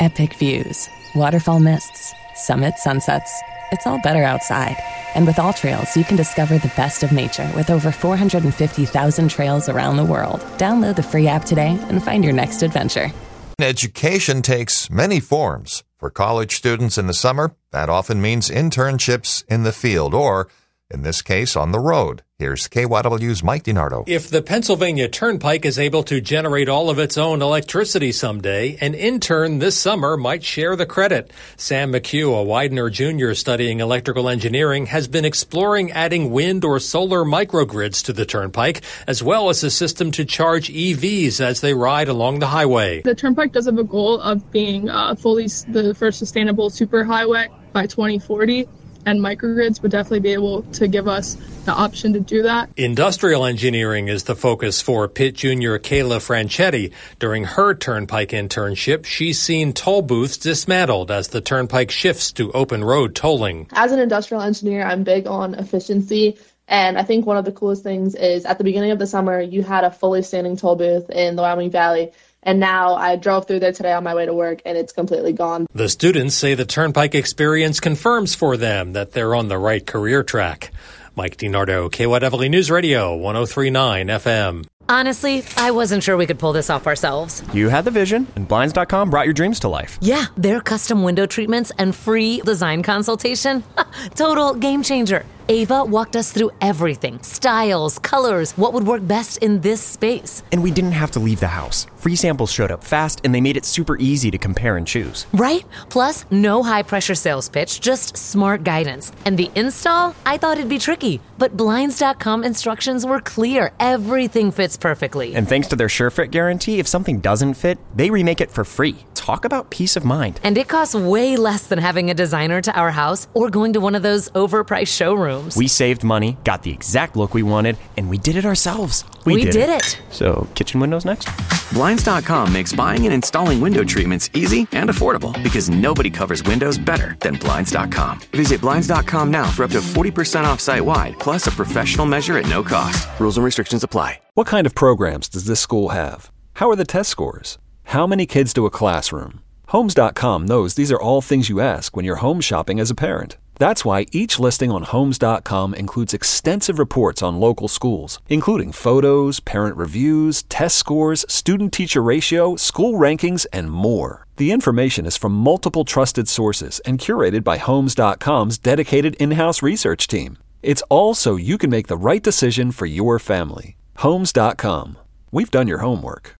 epic views, waterfall mists, summit sunsets. It's all better outside. And with AllTrails, you can discover the best of nature with over 450,000 trails around the world. Download the free app today and find your next adventure. Education takes many forms. For college students in the summer, that often means internships in the field or, in this case, on the road. Here's KYW's Mike DiNardo. If the Pennsylvania Turnpike is able to generate all of its own electricity someday, an intern this summer might share the credit. Sam McHugh, a Widener Jr. studying electrical engineering, has been exploring adding wind or solar microgrids to the Turnpike, as well as a system to charge EVs as they ride along the highway. The Turnpike does have a goal of being fully the first sustainable superhighway by 2040. And microgrids would definitely be able to give us the option to do that. Industrial engineering is the focus for Pitt Jr. Kayla Franchetti. During her Turnpike internship, she's seen toll booths dismantled as the Turnpike shifts to open road tolling. As an industrial engineer, I'm big on efficiency. And I think one of the coolest things is at the beginning of the summer, you had a fully standing toll booth in the Wyoming Valley. And now I drove through there today on my way to work, and it's completely gone. The students say the Turnpike experience confirms for them that they're on the right career track. Mike DiNardo, KYW News Radio, 103.9 FM. Honestly, I wasn't sure we could pull this off ourselves. You had the vision, and Blinds.com brought your dreams to life. Yeah, their custom window treatments and free design consultation. Total game changer. Ava walked us through everything. Styles, colors, what would work best in this space. And we didn't have to leave the house. Free samples showed up fast, and they made it super easy to compare and choose. Right? Plus, no high-pressure sales pitch, just smart guidance. And the install? I thought it'd be tricky. But Blinds.com instructions were clear. Everything fits perfectly. And thanks to their SureFit guarantee, if something doesn't fit, they remake it for free. Talk about peace of mind. And it costs way less than having a designer to our house or going to one of those overpriced showrooms. We saved money, got the exact look we wanted, and we did it ourselves. We did it. So, kitchen windows next? Blinds.com makes buying and installing window treatments easy and affordable because nobody covers windows better than Blinds.com. Visit Blinds.com now for up to 40% off site-wide, plus a professional measure at no cost. Rules and restrictions apply. What kind of programs does this school have? How are the test scores? How many kids do a classroom? Homes.com knows these are all things you ask when you're home shopping as a parent. That's why each listing on Homes.com includes extensive reports on local schools, including photos, parent reviews, test scores, student-teacher ratio, school rankings, and more. The information is from multiple trusted sources and curated by Homes.com's dedicated in-house research team. It's all so you can make the right decision for your family. Homes.com. We've done your homework.